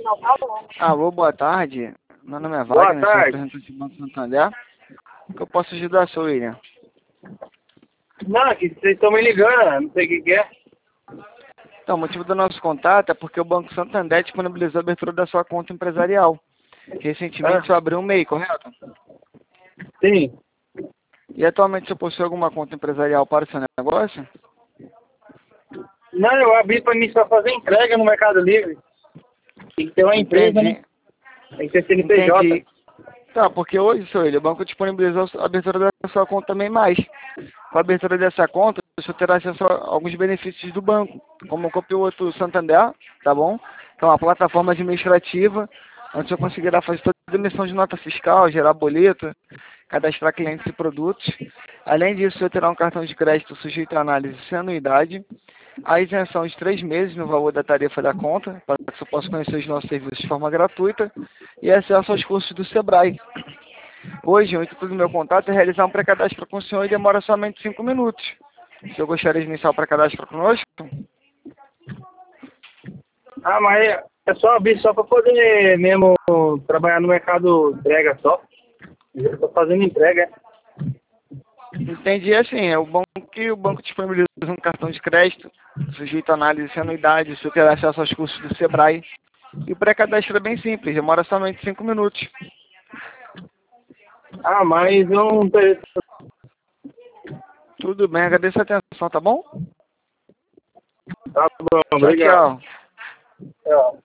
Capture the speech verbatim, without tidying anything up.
Alô, boa tarde. Meu nome é Boa Wagner, sou tarde. representante do Banco Santander. O que eu posso ajudar, seu William? Não, que vocês estão me ligando, não sei o que, que é. Então, o motivo do nosso contato é porque o Banco Santander disponibilizou a abertura da sua conta empresarial. Recentemente, Ah, você abriu um M E I, correto? sim. E atualmente você possui alguma conta empresarial para o seu negócio? Não, eu abri para mim só fazer entrega no Mercado Livre. Tem que ter uma empresa, né? Entendi. Tem que ter C N P J. Entendi. Tá, porque hoje, seu William, o banco disponibilizou a abertura da sua conta também mais. Com a abertura dessa conta, você terá acesso a alguns benefícios do banco, como o Copilot Santander, tá bom? Então, a plataforma administrativa, onde você conseguirá fazer toda a emissão de nota fiscal, gerar boleto, cadastrar clientes e produtos. Além disso, você terá um cartão de crédito sujeito à análise sem anuidade, a isenção de três meses no valor da tarifa da conta, para que você possa conhecer os nossos serviços de forma gratuita, e acesso aos cursos do Sebrae. Hoje, o intuito do meu contato é realizar um pré-cadastro com o senhor e demora somente cinco minutos. O senhor gostaria de iniciar o pré-cadastro conosco? Ah, mas é só abrir só para poder mesmo trabalhar no mercado entrega só. Eu tô fazendo entrega. Entendi assim, é o banco que o banco disponibiliza um cartão de crédito, sujeito à análise sem anuidade, o senhor terá acesso aos cursos do Sebrae. E o pré-cadastro é bem simples, demora somente cinco minutos. Ah, mas eu não tô... Tudo bem, agradeço a atenção, tá bom? Tá bom, Tchau, obrigado. tchau. Tchau.